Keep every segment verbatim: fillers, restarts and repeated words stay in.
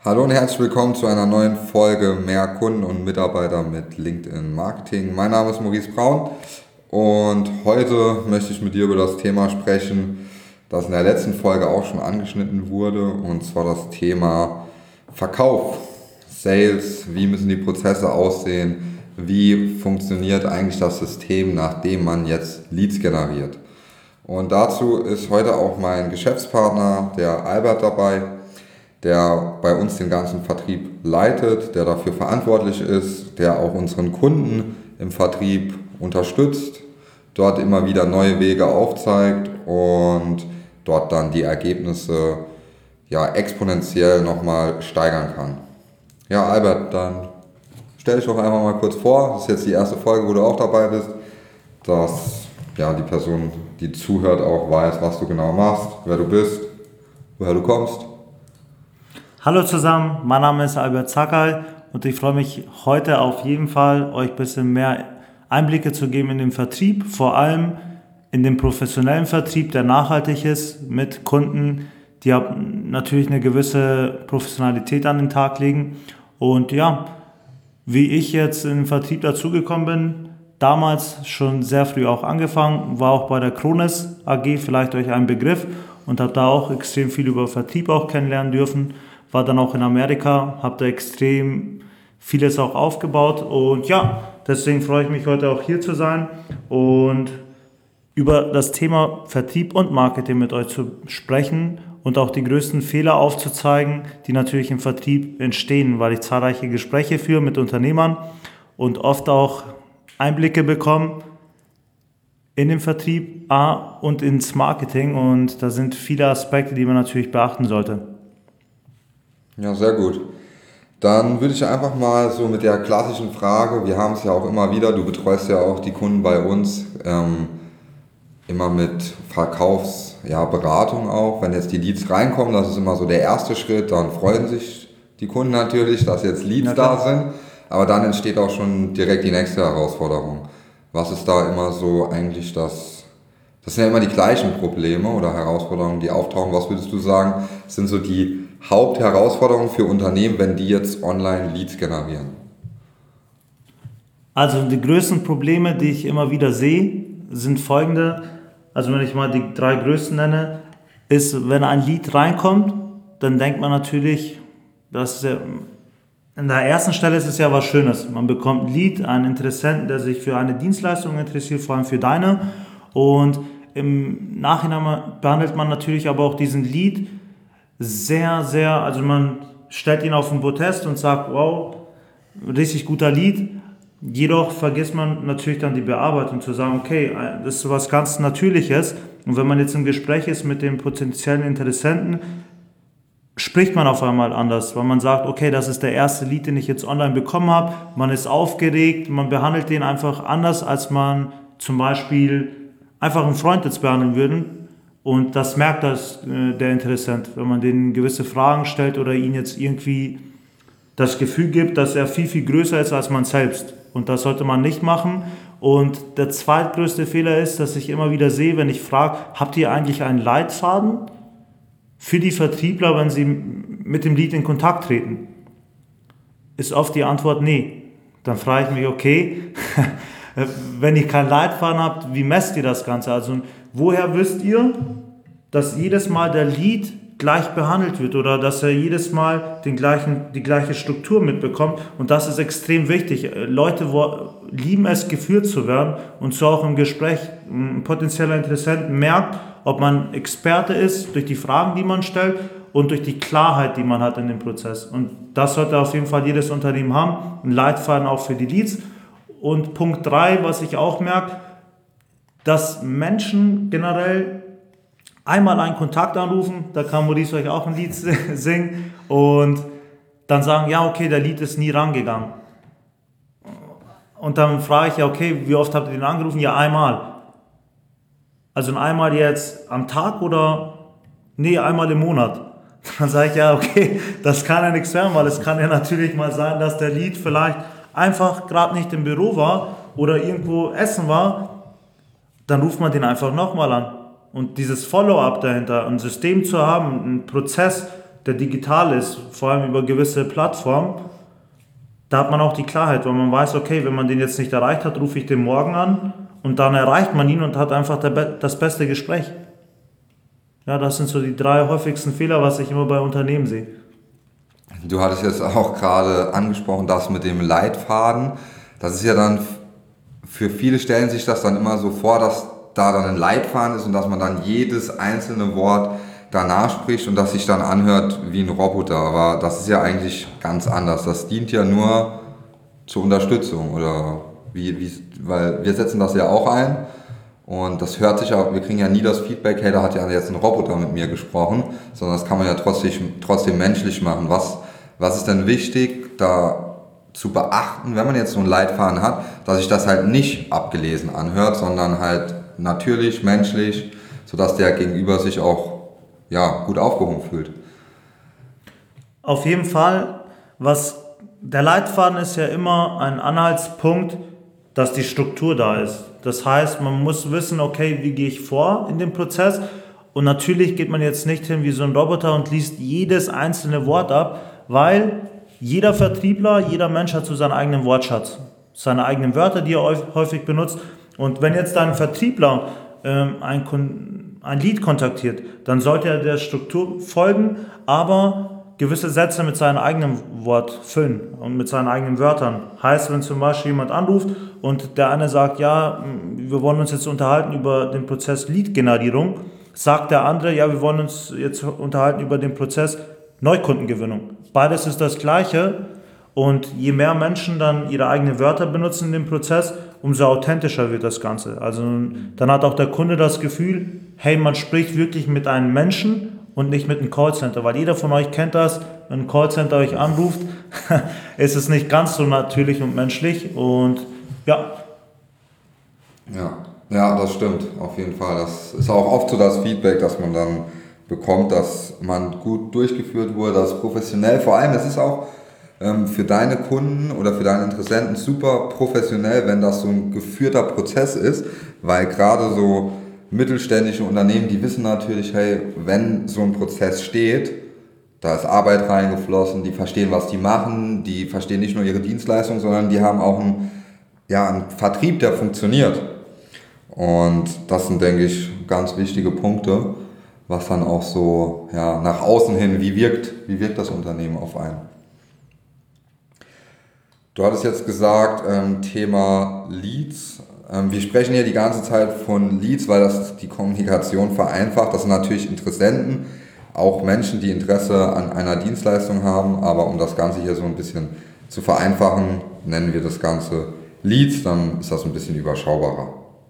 Hallo und herzlich willkommen zu einer neuen Folge Mehr Kunden und Mitarbeiter mit LinkedIn Marketing. Mein Name ist Maurice Braun und heute möchte ich mit dir über das Thema sprechen, das in der letzten Folge auch schon angeschnitten wurde, und zwar das Thema Verkauf, Sales. Wie müssen die Prozesse aussehen? Wie funktioniert eigentlich das System, nachdem man jetzt Leads generiert? Und dazu ist heute auch mein Geschäftspartner, der Albert, dabei, der bei uns den ganzen Vertrieb leitet, der dafür verantwortlich ist, der auch unseren Kunden im Vertrieb unterstützt, dort immer wieder neue Wege aufzeigt und dort dann die Ergebnisse ja exponentiell nochmal steigern kann. Ja, Albert, dann stell dich doch einfach mal kurz vor. Das ist jetzt die erste Folge, wo du auch dabei bist, dass ja, die Person, die zuhört, auch weiß, was du genau machst, wer du bist, woher du kommst. Hallo zusammen, mein Name ist Albert Zakal und ich freue mich heute auf jeden Fall, euch ein bisschen mehr Einblicke zu geben in den Vertrieb, vor allem in den professionellen Vertrieb, der nachhaltig ist, mit Kunden, die natürlich eine gewisse Professionalität an den Tag legen. Und ja, wie ich jetzt in den Vertrieb dazugekommen bin, damals schon sehr früh auch angefangen, war auch bei der Krones A G, vielleicht euch ein Begriff, und habe da auch extrem viel über Vertrieb auch kennenlernen dürfen. War dann auch in Amerika, habe da extrem vieles auch aufgebaut und ja, deswegen freue ich mich heute auch hier zu sein und über das Thema Vertrieb und Marketing mit euch zu sprechen und auch die größten Fehler aufzuzeigen, die natürlich im Vertrieb entstehen, weil ich zahlreiche Gespräche führe mit Unternehmern und oft auch Einblicke bekomme in den Vertrieb A, und ins Marketing, und da sind viele Aspekte, die man natürlich beachten sollte. Ja, sehr gut. Dann würde ich einfach mal so mit der klassischen Frage, wir haben es ja auch immer wieder, du betreust ja auch die Kunden bei uns, ähm, immer mit Verkaufsberatung ja, auch. Wenn jetzt die Leads reinkommen, das ist immer so der erste Schritt, dann freuen sich die Kunden natürlich, dass jetzt Leads da sind, aber dann entsteht auch schon direkt die nächste Herausforderung. Was ist da immer so eigentlich das, das sind ja immer die gleichen Probleme oder Herausforderungen, die auftauchen. Was würdest du sagen, sind so die Hauptherausforderungen für Unternehmen, wenn die jetzt online Leads generieren? Also die größten Probleme, die ich immer wieder sehe, sind folgende. Also wenn ich mal die drei größten nenne, ist, wenn ein Lead reinkommt, dann denkt man natürlich, dass in der ersten Stelle ist es ja was Schönes. Man bekommt ein Lead, einen Interessenten, der sich für eine Dienstleistung interessiert, vor allem für deine. Und im Nachhinein behandelt man natürlich aber auch diesen Lead sehr, sehr, also man stellt ihn auf den Protest und sagt, wow, richtig guter Lead. Jedoch vergisst man natürlich dann die Bearbeitung, zu sagen, okay, das ist was ganz Natürliches. Und wenn man jetzt im Gespräch ist mit dem potenziellen Interessenten, spricht man auf einmal anders, weil man sagt, okay, das ist der erste Lead, den ich jetzt online bekommen habe. Man ist aufgeregt, man behandelt den einfach anders, als man zum Beispiel einfach einen Freund jetzt behandeln würde. Und das merkt das, äh, der Interessent, wenn man denen gewisse Fragen stellt oder ihnen jetzt irgendwie das Gefühl gibt, dass er viel, viel größer ist als man selbst. Und das sollte man nicht machen. Und der zweitgrößte Fehler ist, dass ich immer wieder sehe, wenn ich frage, habt ihr eigentlich einen Leitfaden für die Vertriebler, wenn sie mit dem Lead in Kontakt treten? Ist oft die Antwort nee. Dann frage ich mich, okay, wenn ihr keinen Leitfaden habt, wie messt ihr das Ganze? Also woher wisst ihr, dass jedes Mal der Lead gleich behandelt wird oder dass er jedes Mal den gleichen, die gleiche Struktur mitbekommt? Und das ist extrem wichtig. Leute wo, lieben es, geführt zu werden, und so auch im Gespräch. Ein potenzieller Interessent merkt, ob man Experte ist durch die Fragen, die man stellt, und durch die Klarheit, die man hat in dem Prozess. Und das sollte auf jeden Fall jedes Unternehmen haben, ein Leitfaden auch für die Leads. Und Punkt drei, was ich auch merke, dass Menschen generell einmal einen Kontakt anrufen, da kann Maurice euch auch ein Lied singen, und dann sagen, ja okay, der Lead ist nie rangegangen. Und dann frage ich, ja okay, wie oft habt ihr den angerufen? Ja, einmal. Also einmal jetzt am Tag oder? Nee, einmal im Monat. Dann sage ich, ja okay, das kann ja nichts werden, weil es kann ja natürlich mal sein, dass der Lead vielleicht einfach gerade nicht im Büro war oder irgendwo essen war. Dann ruft man den einfach nochmal an. Und dieses Follow-up dahinter, ein System zu haben, einen Prozess der digital ist, vor allem über gewisse Plattformen, da hat man auch die Klarheit, weil man weiß, okay, wenn man den jetzt nicht erreicht hat, rufe ich den morgen an und dann erreicht man ihn und hat einfach der, das beste Gespräch. Ja, das sind so die drei häufigsten Fehler, was ich immer bei Unternehmen sehe. Du hattest jetzt auch gerade angesprochen, das mit dem Leitfaden. Das ist ja dann, für viele stellen sich das dann immer so vor, dass da dann ein Leitfaden ist und dass man dann jedes einzelne Wort danach spricht und das sich dann anhört wie ein Roboter. Aber das ist ja eigentlich ganz anders. Das dient ja nur zur Unterstützung oder wie, wie, weil wir setzen das ja auch ein und das hört sich auch, wir kriegen ja nie das Feedback, hey, da hat ja jetzt ein Roboter mit mir gesprochen, sondern das kann man ja trotzdem, trotzdem menschlich machen. Was, was ist denn wichtig, da zu beachten, wenn man jetzt so einen Leitfaden hat, dass sich das halt nicht abgelesen anhört, sondern halt natürlich, menschlich, sodass der Gegenüber sich auch ja, gut aufgehoben fühlt. Auf jeden Fall, was der Leitfaden ist ja immer ein Anhaltspunkt, dass die Struktur da ist. Das heißt, man muss wissen, okay, wie gehe ich vor in dem Prozess? Und natürlich geht man jetzt nicht hin wie so ein Roboter und liest jedes einzelne Wort ab, weil jeder Vertriebler, jeder Mensch hat so seinen eigenen Wortschatz, seine eigenen Wörter, die er häufig benutzt. Und wenn jetzt ein Vertriebler ähm, ein Kunden ein Lead kontaktiert, dann sollte er der Struktur folgen, aber gewisse Sätze mit seinem eigenen Wort füllen und mit seinen eigenen Wörtern. Heißt, wenn zum Beispiel jemand anruft und der eine sagt, ja, wir wollen uns jetzt unterhalten über den Prozess Lead-Generierung, sagt der andere, ja, wir wollen uns jetzt unterhalten über den Prozess Neukundengewinnung. Beides ist das Gleiche und je mehr Menschen dann ihre eigenen Wörter benutzen in dem Prozess, umso authentischer wird das Ganze. Also dann hat auch der Kunde das Gefühl, hey, man spricht wirklich mit einem Menschen und nicht mit einem Callcenter, weil jeder von euch kennt das, wenn ein Callcenter euch anruft, ist es nicht ganz so natürlich und menschlich und ja. Ja, ja, das stimmt, auf jeden Fall. Das ist auch oft so das Feedback, das man dann bekommt, dass man gut durchgeführt wurde, das ist professionell. Vor allem, es ist auch für deine Kunden oder für deine Interessenten super professionell, wenn das so ein geführter Prozess ist, weil gerade so mittelständische Unternehmen, die wissen natürlich, hey, wenn so ein Prozess steht, da ist Arbeit reingeflossen, die verstehen, was die machen, die verstehen nicht nur ihre Dienstleistung, sondern die haben auch einen, ja, einen Vertrieb, der funktioniert. Und das sind, denke ich, ganz wichtige Punkte, was dann auch so ja, nach außen hin, wie wirkt, wie wirkt das Unternehmen auf einen. Du hattest jetzt gesagt, ähm, Thema Leads. Ähm, wir sprechen hier die ganze Zeit von Leads, weil das die Kommunikation vereinfacht. Das sind natürlich Interessenten, auch Menschen, die Interesse an einer Dienstleistung haben. Aber um das Ganze hier so ein bisschen zu vereinfachen, nennen wir das Ganze Leads, dann ist das ein bisschen überschaubarer.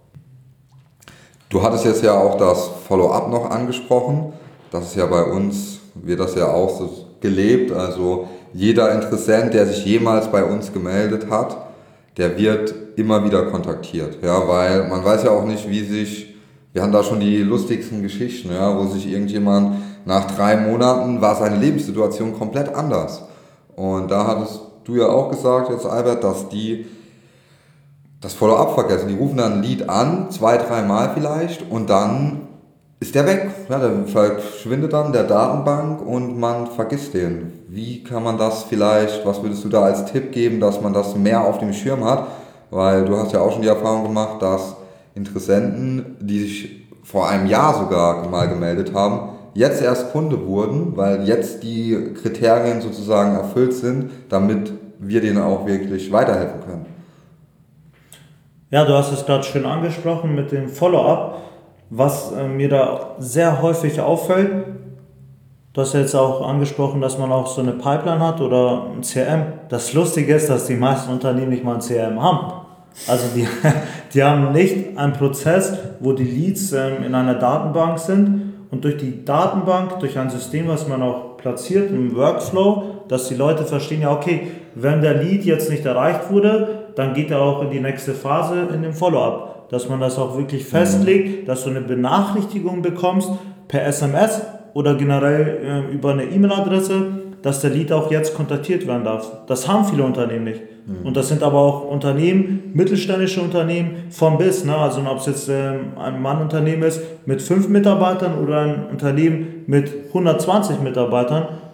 Du hattest jetzt ja auch das Follow-up noch angesprochen. Das ist ja bei uns, wird das ja auch so gelebt, also jeder Interessent, der sich jemals bei uns gemeldet hat, der wird immer wieder kontaktiert, ja, weil man weiß ja auch nicht, wie sich, wir haben da schon die lustigsten Geschichten, ja, wo sich irgendjemand nach drei Monaten war seine Lebenssituation komplett anders. Und da hattest du ja auch gesagt jetzt, Albert, dass die das Follow-up vergessen. Die rufen dann ein Lied an, zwei, dreimal vielleicht, und dann ist der weg. Ja, der verschwindet dann der Datenbank und man vergisst den. Wie kann man das vielleicht, was würdest du da als Tipp geben, dass man das mehr auf dem Schirm hat? Weil du hast ja auch schon die Erfahrung gemacht, dass Interessenten, die sich vor einem Jahr sogar mal gemeldet haben, jetzt erst Kunde wurden, weil jetzt die Kriterien sozusagen erfüllt sind, damit wir denen auch wirklich weiterhelfen können. Ja, du hast es gerade schön angesprochen mit dem Follow-up. Was äh, mir da sehr häufig auffällt, du hast ja jetzt auch angesprochen, dass man auch so eine Pipeline hat oder ein C R M. Das Lustige ist, dass die meisten Unternehmen nicht mal ein C R M haben. Also die, die haben nicht einen Prozess, wo die Leads ähm, in einer Datenbank sind und durch die Datenbank, durch ein System, was man auch platziert im Workflow, dass die Leute verstehen, ja okay, wenn der Lead jetzt nicht erreicht wurde, dann geht er auch in die nächste Phase in dem Follow-up. Dass man das auch wirklich festlegt, dass du eine Benachrichtigung bekommst per S M S oder generell äh, über eine E-Mail-Adresse, dass der Lead auch jetzt kontaktiert werden darf. Das haben viele Unternehmen nicht. Mhm. Und das sind aber auch Unternehmen, mittelständische Unternehmen vom bis, ne? Also ob es jetzt ähm, ein Mann-Unternehmen ist mit fünf Mitarbeitern oder ein Unternehmen mit hundertzwanzig Mitarbeitern,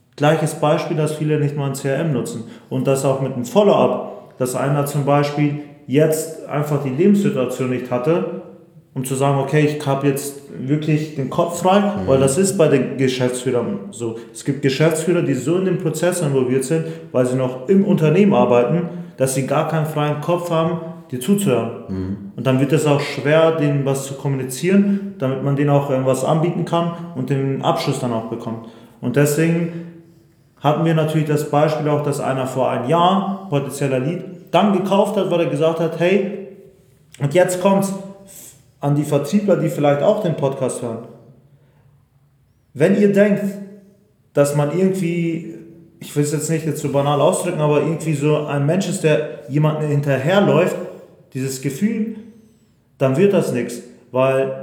Gleiches Beispiel, dass viele nicht mal ein C R M nutzen. Und das auch mit einem Follow-up, dass einer zum Beispiel jetzt einfach die Lebenssituation nicht hatte, um zu sagen, okay, ich habe jetzt wirklich den Kopf frei, mhm. weil das ist bei den Geschäftsführern so. Es gibt Geschäftsführer, die so in den Prozess involviert sind, weil sie noch im Unternehmen arbeiten, dass sie gar keinen freien Kopf haben, dir zuzuhören. Mhm. Und dann wird es auch schwer, denen was zu kommunizieren, damit man denen auch irgendwas anbieten kann und den Abschluss dann auch bekommt. Und deswegen hatten wir natürlich das Beispiel auch, dass einer vor einem Jahr, potenzieller Lead, dann gekauft hat, weil er gesagt hat, hey, und jetzt kommt's an die Vertriebler, die vielleicht auch den Podcast hören. Wenn ihr denkt, dass man irgendwie, ich will es jetzt nicht jetzt so banal ausdrücken, aber irgendwie so ein Mensch ist, der jemanden hinterherläuft, dieses Gefühl, dann wird das nichts, weil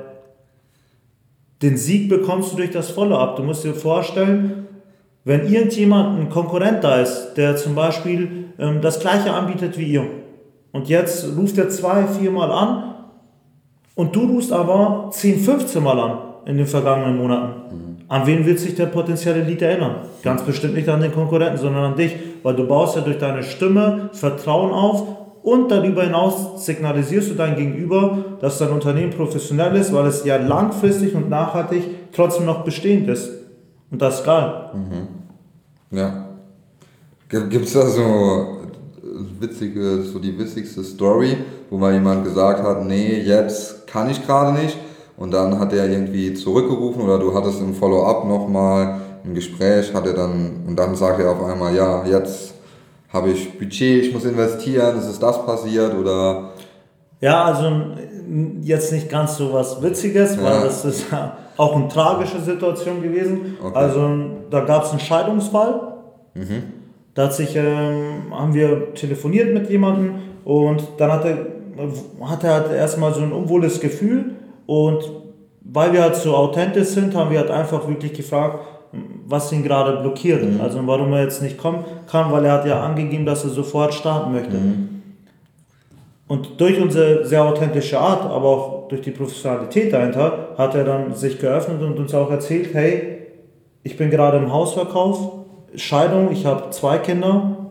den Sieg bekommst du durch das Follow-up. Du musst dir vorstellen, wenn irgendjemand, ein Konkurrent da ist, der zum Beispiel ähm, das Gleiche anbietet wie ihr und jetzt ruft er zwei, vier Mal an und du rufst aber zehn, fünfzehn Mal an in den vergangenen Monaten. Mhm. An wen wird sich der potenzielle Lead erinnern? Ganz bestimmt nicht an den Konkurrenten, sondern an dich, weil du baust ja durch deine Stimme Vertrauen auf und darüber hinaus signalisierst du dein Gegenüber, dass dein Unternehmen professionell ist, weil es ja langfristig und nachhaltig trotzdem noch bestehend ist. Und das ist geil. Mhm. Ja. Gibt es da so witzige, so die witzigste Story, wo mal jemand gesagt hat, nee, jetzt kann ich gerade nicht, und dann hat er irgendwie zurückgerufen oder du hattest im Follow-up nochmal ein Gespräch, hat er dann, und dann sagt er auf einmal, ja, jetzt habe ich Budget, ich muss investieren, ist es das passiert oder? Ja, also jetzt nicht ganz so was Witziges, ja. Weil das ist auch eine tragische Situation gewesen. Okay. Also da gab es einen Scheidungsfall. Mhm. Da hat sich, ähm, haben wir telefoniert mit jemandem und dann hat er, hat er halt erstmal so ein unwohles Gefühl, und weil wir halt so authentisch sind, haben wir halt einfach wirklich gefragt, was ihn gerade blockiert, mhm. also warum er jetzt nicht kommen kann, weil er hat ja angegeben, dass er sofort starten möchte. Mhm. Und durch unsere sehr authentische Art, aber auch durch die Professionalität dahinter, hat er dann sich geöffnet und uns auch erzählt, hey, ich bin gerade im Hausverkauf, Scheidung, ich habe zwei Kinder,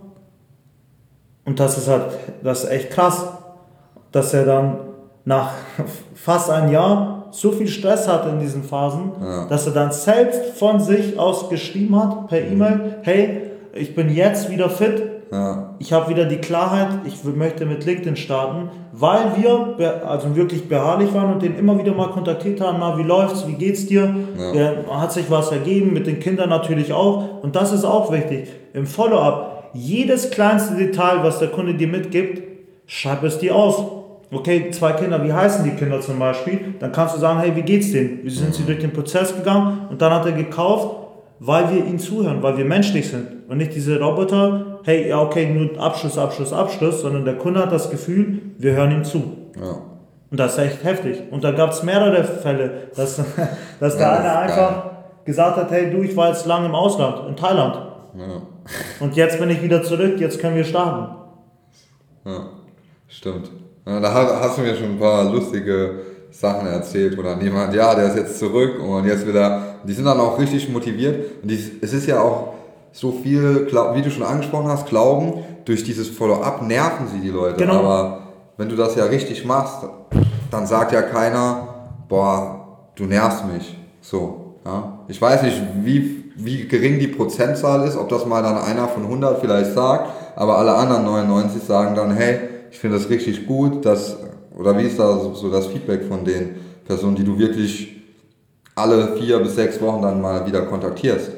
und das ist halt, das ist echt krass, dass er dann nach fast einem Jahr so viel Stress hatte in diesen Phasen, ja. dass er dann selbst von sich aus geschrieben hat per E-Mail, hey, ich bin jetzt wieder fit, ja. ich habe wieder die Klarheit, ich möchte mit LinkedIn starten, weil wir also wirklich beharrlich waren und den immer wieder mal kontaktiert haben, na, wie läuft's, wie geht's dir, ja. Ja, hat sich was ergeben, mit den Kindern natürlich auch, und das ist auch wichtig, im Follow-up, jedes kleinste Detail, was der Kunde dir mitgibt, schreib es dir auf. Okay, zwei Kinder, wie heißen die Kinder zum Beispiel? Dann kannst du sagen, hey, wie geht's denen? Wie sind sie durch den Prozess gegangen? Und dann hat er gekauft, weil wir ihnen zuhören, weil wir menschlich sind. Und nicht diese Roboter, hey, ja okay, nur Abschluss, Abschluss, Abschluss, sondern der Kunde hat das Gefühl, wir hören ihm zu. Ja. Und das ist echt heftig. Und da gab es mehrere Fälle, dass, dass der ja, eine einfach geil. gesagt hat, hey du, ich war jetzt lange im Ausland, in Thailand. Ja. Und jetzt bin ich wieder zurück, jetzt können wir starten. Ja, stimmt. Ja, da hast du mir schon ein paar lustige Sachen erzählt, wo dann jemand, ja, der ist jetzt zurück und jetzt wieder, die sind dann auch richtig motiviert, und die, es ist ja auch so viel, wie du schon angesprochen hast, Glauben, durch dieses Follow-up nerven sie die Leute, genau. Aber wenn du das ja richtig machst, dann sagt ja keiner, boah, du nervst mich, so, ja. Ich weiß nicht, wie, wie gering die Prozentzahl ist, ob das mal dann einer von hundert vielleicht sagt, aber alle anderen neunundneunzig sagen dann, hey, ich finde das richtig gut, dass, oder wie ist da so, so das Feedback von den Personen, die du wirklich alle vier bis sechs Wochen dann mal wieder kontaktierst?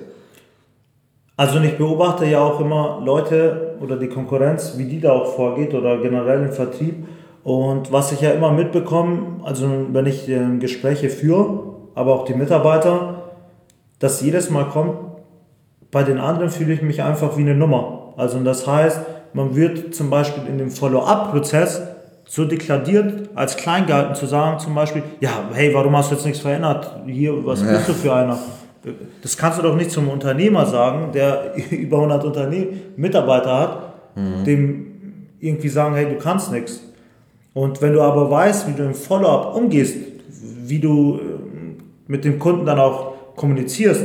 Also ich beobachte ja auch immer Leute oder die Konkurrenz, wie die da auch vorgeht oder generell im Vertrieb, und was ich ja immer mitbekomme, also wenn ich äh, Gespräche führe, aber auch die Mitarbeiter, dass jedes Mal kommt, bei den anderen fühle ich mich einfach wie eine Nummer. Also das heißt, man wird zum Beispiel in dem Follow-up-Prozess so deklariert, als klein gehalten zu sagen, zum Beispiel, ja, hey, warum hast du jetzt nichts verändert? Hier, was ja. bist du für einer? Das kannst du doch nicht zum Unternehmer sagen, der über hundert Unternehmen, Mitarbeiter hat, mhm. dem irgendwie sagen, hey, du kannst nichts. Und wenn du aber weißt, wie du im Follow-up umgehst, wie du mit dem Kunden dann auch kommunizierst,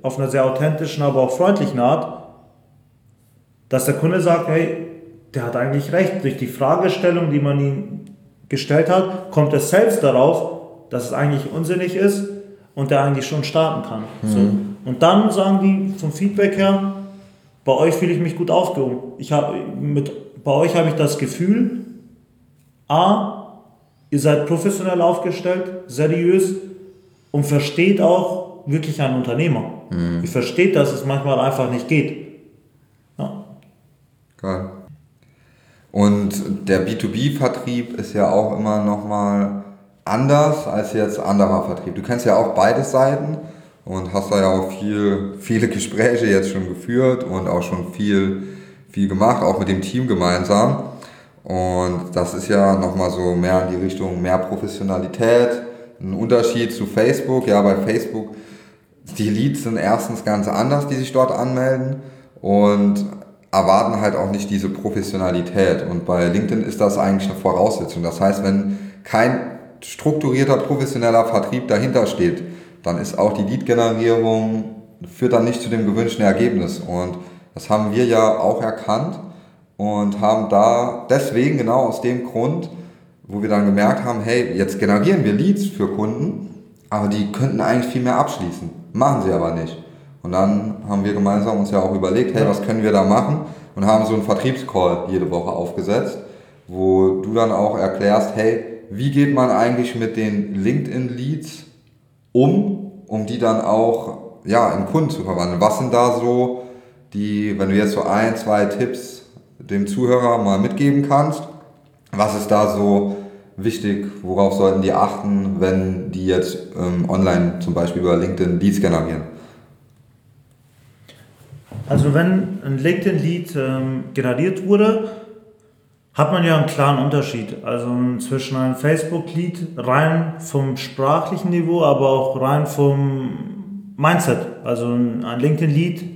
auf einer sehr authentischen, aber auch freundlichen Art, dass der Kunde sagt, hey, der hat eigentlich recht. Durch die Fragestellung, die man ihm gestellt hat, kommt er selbst darauf, dass es eigentlich unsinnig ist und der eigentlich schon starten kann. Mhm. So. Und dann sagen die vom Feedback her, bei euch fühle ich mich gut aufgehoben. Ich hab, mit, bei euch habe ich das Gefühl, A, ihr seid professionell aufgestellt, seriös und versteht auch wirklich einen Unternehmer. Mhm. Ihr versteht, dass es manchmal einfach nicht geht. Ja. Geil. Und der B zwei B-Vertrieb ist ja auch immer nochmal anders als jetzt anderer Vertrieb. Du kennst ja auch beide Seiten und hast da ja auch viel, viele Gespräche jetzt schon geführt und auch schon viel, viel gemacht, auch mit dem Team gemeinsam. Und das ist ja nochmal so mehr in die Richtung mehr Professionalität, ein Unterschied zu Facebook. Ja, bei Facebook, die Leads sind erstens ganz anders, die sich dort anmelden und erwarten halt auch nicht diese Professionalität. Und bei LinkedIn ist das eigentlich eine Voraussetzung. Das heißt, wenn kein strukturierter, professioneller Vertrieb dahinter steht, dann ist auch die Lead-Generierung, führt dann nicht zu dem gewünschten Ergebnis. Und das haben wir ja auch erkannt und haben da deswegen, genau aus dem Grund, wo wir dann gemerkt haben, hey, jetzt generieren wir Leads für Kunden, aber die könnten eigentlich viel mehr abschließen. Machen sie aber nicht. Und dann haben wir gemeinsam uns ja auch überlegt, hey, was können wir da machen? Und haben so einen Vertriebscall jede Woche aufgesetzt, wo du dann auch erklärst, hey, wie geht man eigentlich mit den LinkedIn-Leads um, um die dann auch ja, in Kunden zu verwandeln? Was sind da so die, wenn du jetzt so ein, zwei Tipps dem Zuhörer mal mitgeben kannst, was ist da so wichtig, worauf sollten die achten, wenn die jetzt ähm, online zum Beispiel über LinkedIn Leads generieren? Also wenn ein LinkedIn-Lead ähm, generiert wurde, hat man ja einen klaren Unterschied. Also zwischen einem Facebook-Lead rein vom sprachlichen Niveau, aber auch rein vom Mindset. Also ein LinkedIn-Lead,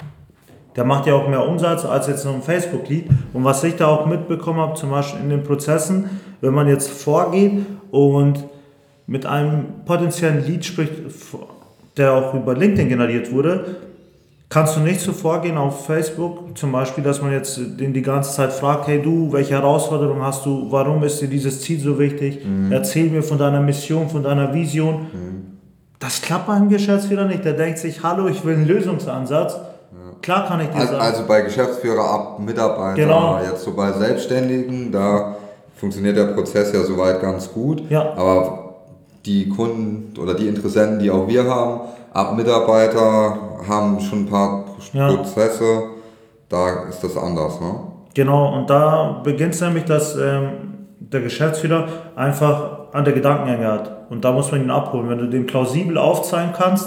der macht ja auch mehr Umsatz als jetzt noch ein Facebook-Lead. Und was ich da auch mitbekommen habe, zum Beispiel in den Prozessen, wenn man jetzt vorgeht und mit einem potenziellen Lead spricht, der auch über LinkedIn generiert wurde, kannst du nicht so vorgehen auf Facebook, zum Beispiel, dass man jetzt den die ganze Zeit fragt, hey du, welche Herausforderung hast du, warum ist dir dieses Ziel so wichtig, mhm. erzähl mir von deiner Mission, von deiner Vision. Mhm. Das klappt beim Geschäftsführer nicht, der denkt sich, hallo, ich will einen Lösungsansatz. Ja. Klar kann ich dir also, sagen. Also bei Geschäftsführer ab Mitarbeiter, genau. Jetzt so bei Selbstständigen, da funktioniert der Prozess ja soweit ganz gut, ja. aber die Kunden oder die Interessenten, die auch wir haben, ab Mitarbeiter haben schon ein paar ja. Prozesse, da ist das anders, ne? Genau, und da beginnt es nämlich, dass ähm, der Geschäftsführer einfach andere Gedankengänge hat. Und da muss man ihn abholen. Wenn du dem plausibel aufzeigen kannst,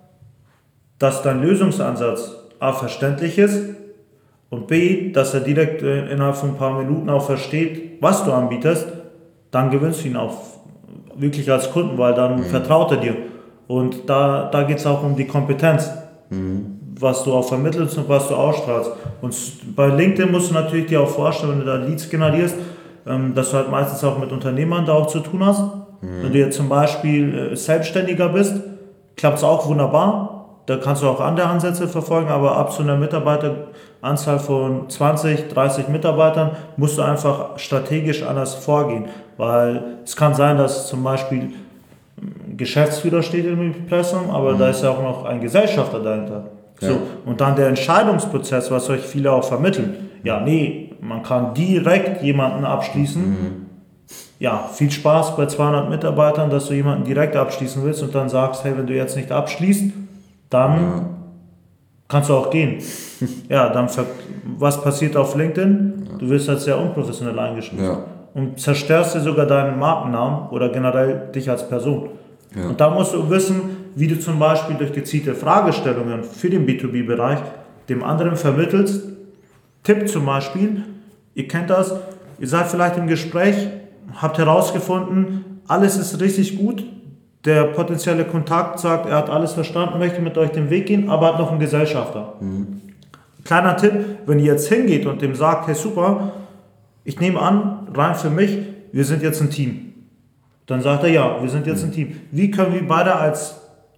dass dein Lösungsansatz A verständlich ist und B, dass er direkt äh, innerhalb von ein paar Minuten auch versteht, was du anbietest, dann gewinnst du ihn auch wirklich als Kunden, weil dann mhm. vertraut er dir. Und da, da geht es auch um die Kompetenz, mhm. was du auch vermittelst und was du ausstrahlst. Und bei LinkedIn musst du natürlich dir auch vorstellen, wenn du da Leads generierst, ähm, dass du halt meistens auch mit Unternehmern da auch zu tun hast. Mhm. Wenn du jetzt zum Beispiel äh, Selbstständiger bist, klappt es auch wunderbar. Da kannst du auch andere Ansätze verfolgen, aber ab zu einer Mitarbeiteranzahl von zwanzig, dreißig Mitarbeitern musst du einfach strategisch anders vorgehen. Weil es kann sein, dass zum Beispiel Geschäftsführer steht im Impressum, aber mhm. da ist ja auch noch ein Gesellschafter dahinter. Ja. So, und dann der Entscheidungsprozess, was euch viele auch vermitteln. Ja, nee, man kann direkt jemanden abschließen. Mhm. Ja, viel Spaß bei zweihundert Mitarbeitern, dass du jemanden direkt abschließen willst und dann sagst, hey, wenn du jetzt nicht abschließt, dann ja. kannst du auch gehen. Ja, dann ver- was passiert auf LinkedIn? Ja. Du wirst halt sehr unprofessionell eingestuft. Ja. Und zerstörst dir sogar deinen Markennamen oder generell dich als Person. Ja. Und da musst du wissen, wie du zum Beispiel durch gezielte Fragestellungen für den B zwei B-Bereich dem anderen vermittelst. Tipp zum Beispiel, ihr kennt das, ihr seid vielleicht im Gespräch, habt herausgefunden, alles ist richtig gut, der potenzielle Kontakt sagt, er hat alles verstanden, möchte mit euch den Weg gehen, aber hat noch einen Gesellschafter. Mhm. Kleiner Tipp, wenn ihr jetzt hingeht und dem sagt, hey super, ich nehme an, rein für mich, wir sind jetzt ein Team. Dann sagt er, ja, wir sind jetzt ein Team. Wie können wir beide als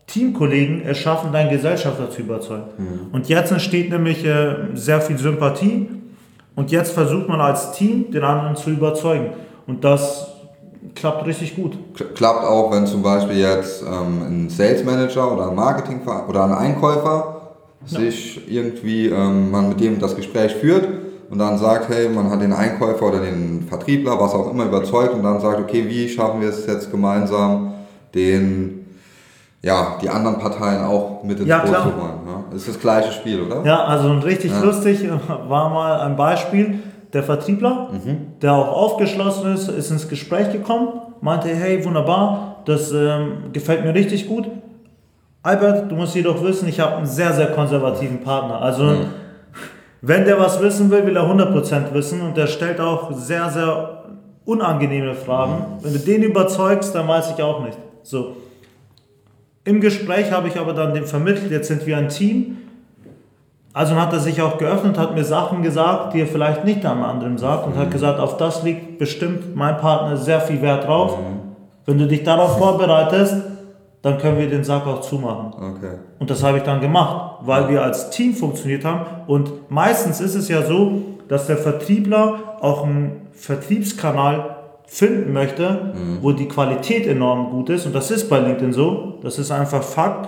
Teamkollegen es schaffen, deinen Gesellschafter zu überzeugen. Mhm. Und jetzt entsteht nämlich äh, sehr viel Sympathie und jetzt versucht man als Team, den anderen zu überzeugen. Und das klappt richtig gut. Klappt auch, wenn zum Beispiel jetzt ähm, ein Sales Manager oder ein Marketing oder ein Einkäufer ja. sich irgendwie, ähm, man mit dem das Gespräch führt und dann sagt, hey, man hat den Einkäufer oder den Vertriebler, was auch immer, überzeugt und dann sagt, okay, wie schaffen wir es jetzt gemeinsam, den ja, die anderen Parteien auch mit ins ja, Boot zu holen. Ja? Das ist das gleiche Spiel, oder? Ja, also richtig ja. lustig war mal ein Beispiel, der Vertriebler, mhm. der auch aufgeschlossen ist, ist ins Gespräch gekommen, meinte, hey, wunderbar, das ähm, gefällt mir richtig gut. Albert, du musst jedoch wissen, ich habe einen sehr, sehr konservativen Partner. Also, mhm. wenn der was wissen will, will er hundert Prozent wissen und der stellt auch sehr, sehr unangenehme Fragen. Mhm. Wenn du den überzeugst, dann weiß ich auch nicht. So. Im Gespräch habe ich aber dann dem vermittelt, jetzt sind wir ein Team. Also hat er sich auch geöffnet, hat mir Sachen gesagt, die er vielleicht nicht einem anderen sagt und mhm. hat gesagt, auf das liegt bestimmt mein Partner sehr viel Wert drauf. Mhm. Wenn du dich darauf vorbereitest, dann können wir den Sack auch zumachen. Okay. Und das habe ich dann gemacht, weil wir als Team funktioniert haben. Und meistens ist es ja so, dass der Vertriebler auch einen Vertriebskanal finden möchte, mhm. wo die Qualität enorm gut ist. Und das ist bei LinkedIn so. Das ist einfach Fakt.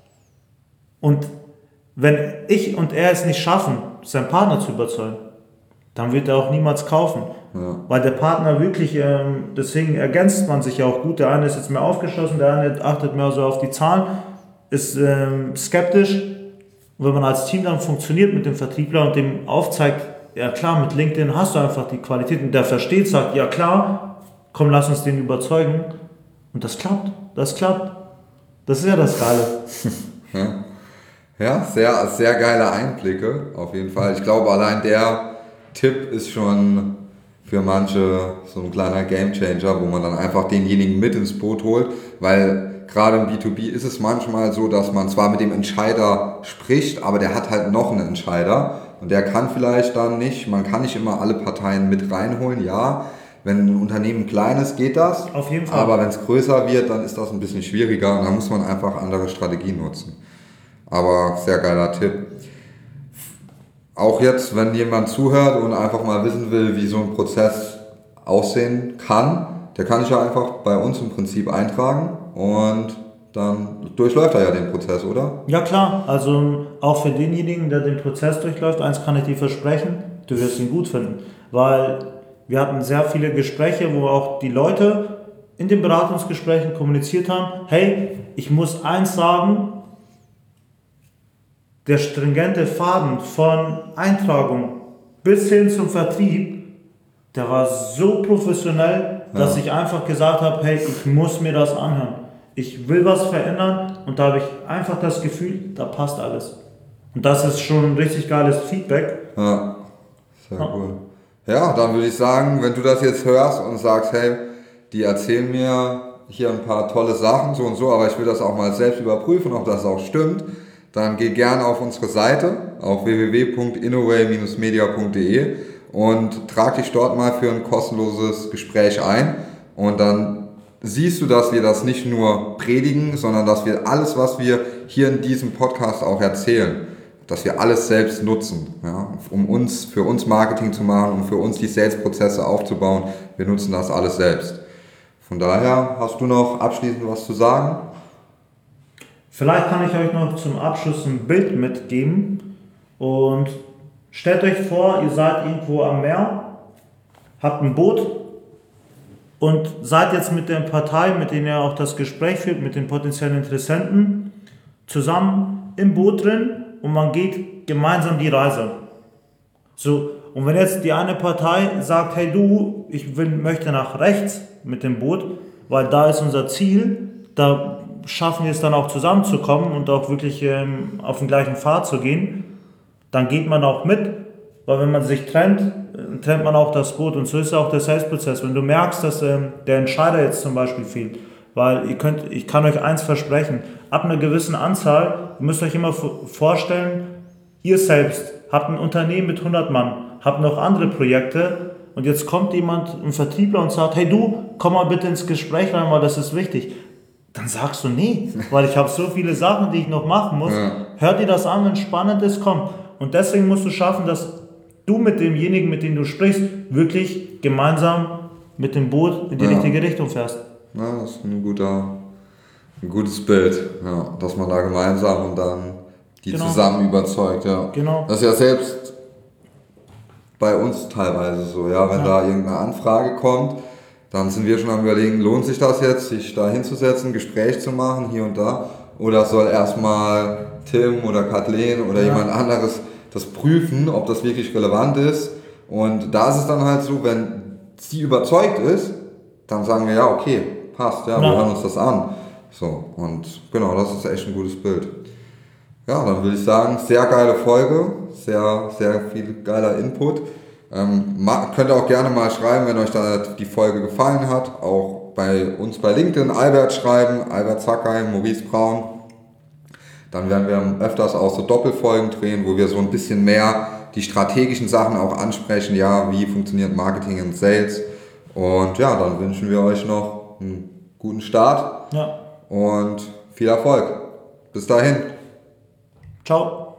Und wenn ich und er es nicht schaffen, seinen Partner zu überzeugen, dann wird er auch niemals kaufen. Ja. Weil der Partner wirklich, ähm, deswegen ergänzt man sich ja auch gut. Der eine ist jetzt mehr aufgeschlossen, der eine achtet mehr so auf die Zahlen, ist ähm, skeptisch. Und wenn man als Team dann funktioniert mit dem Vertriebler und dem aufzeigt, ja klar, mit LinkedIn hast du einfach die Qualität und der versteht, sagt, ja klar, komm, lass uns den überzeugen. Und das klappt, das klappt. Das ist ja das Geile. Ja, sehr, sehr geile Einblicke, auf jeden Fall. Ich glaube, allein der Tipp ist schon für manche so ein kleiner Gamechanger, wo man dann einfach denjenigen mit ins Boot holt, weil gerade im B zwei B ist es manchmal so, dass man zwar mit dem Entscheider spricht, aber der hat halt noch einen Entscheider und der kann vielleicht dann nicht, man kann nicht immer alle Parteien mit reinholen, ja, wenn ein Unternehmen klein ist, geht das, auf jeden Fall. Aber wenn es größer wird, dann ist das ein bisschen schwieriger und dann muss man einfach andere Strategien nutzen. Aber sehr geiler Tipp. Auch jetzt, wenn jemand zuhört und einfach mal wissen will, wie so ein Prozess aussehen kann, der kann sich ja einfach bei uns im Prinzip eintragen und dann durchläuft er ja den Prozess, oder? Ja klar, also auch für denjenigen, der den Prozess durchläuft, eins kann ich dir versprechen, du wirst ihn gut finden, weil wir hatten sehr viele Gespräche, wo auch die Leute in den Beratungsgesprächen kommuniziert haben, hey, ich muss eins sagen, der stringente Faden von Eintragung bis hin zum Vertrieb, der war so professionell, dass ja. ich einfach gesagt habe, hey, ich muss mir das anhören. Ich will was verändern und da habe ich einfach das Gefühl, da passt alles. Und das ist schon ein richtig geiles Feedback. Ja, sehr ja. cool. Ja, dann würde ich sagen, wenn du das jetzt hörst und sagst, hey, die erzählen mir hier ein paar tolle Sachen, so und so, aber ich will das auch mal selbst überprüfen, ob das auch stimmt, dann geh gerne auf unsere Seite auf w w w punkt innoway Bindestrich media punkt d e und trag dich dort mal für ein kostenloses Gespräch ein und dann siehst du, dass wir das nicht nur predigen, sondern dass wir alles, was wir hier in diesem Podcast auch erzählen, dass wir alles selbst nutzen, ja, um uns, für uns Marketing zu machen, um für uns die Sales-Prozesse aufzubauen. Wir nutzen das alles selbst. Von daher, hast du noch abschließend was zu sagen? Vielleicht kann ich euch noch zum Abschluss ein Bild mitgeben und stellt euch vor, ihr seid irgendwo am Meer, habt ein Boot und seid jetzt mit der Partei, mit denen ihr auch das Gespräch führt, mit den potenziellen Interessenten, zusammen im Boot drin und man geht gemeinsam die Reise. So, und wenn jetzt die eine Partei sagt, hey du, ich will, möchte nach rechts mit dem Boot, weil da ist unser Ziel, da schaffen wir es dann auch zusammenzukommen und auch wirklich ähm, auf den gleichen Pfad zu gehen, dann geht man auch mit, weil wenn man sich trennt, trennt man auch das Boot und so ist auch der Sales-Prozess. Wenn du merkst, dass ähm, der Entscheider jetzt zum Beispiel fehlt, weil ihr könnt, ich kann euch eins versprechen, ab einer gewissen Anzahl, ihr müsst euch immer vorstellen, ihr selbst habt ein Unternehmen mit hundert Mann, habt noch andere Projekte und jetzt kommt jemand, ein Vertriebler und sagt, hey du, komm mal bitte ins Gespräch rein, weil das ist wichtig. dann sagst du nee, weil ich habe so viele Sachen, die ich noch machen muss. Ja. Hör dir das an, wenn es spannend ist, komm. Und deswegen musst du schaffen, dass du mit demjenigen, mit dem du sprichst, wirklich gemeinsam mit dem Boot in die Ja. richtige Richtung fährst. Ja, das ist ein, guter, ein gutes Bild, ja, dass man da gemeinsam und dann die Genau. zusammen überzeugt. Ja. Genau. Das ist ja selbst bei uns teilweise so, ja, wenn Ja. da irgendeine Anfrage kommt, dann sind wir schon am Überlegen, lohnt sich das jetzt, sich da hinzusetzen, Gespräch zu machen, hier und da, oder soll erstmal Tim oder Kathleen oder Ja. jemand anderes das prüfen, ob das wirklich relevant ist. Und da ist es dann halt so, wenn sie überzeugt ist, dann sagen wir, ja, okay, passt, ja, Ja. wir hören uns das an. So, und genau, das ist echt ein gutes Bild. Ja, dann würde ich sagen, sehr geile Folge, sehr, sehr viel geiler Input. Ähm, ma, könnt ihr auch gerne mal schreiben, wenn euch da die Folge gefallen hat. Auch bei uns bei LinkedIn Albert schreiben, Albert Zackheim, Maurice Braun. Dann werden wir öfters auch so Doppelfolgen drehen, wo wir so ein bisschen mehr die strategischen Sachen auch ansprechen. Ja, wie funktioniert Marketing und Sales? Und ja, dann wünschen wir euch noch einen guten Start Ja. und viel Erfolg. Bis dahin. Ciao.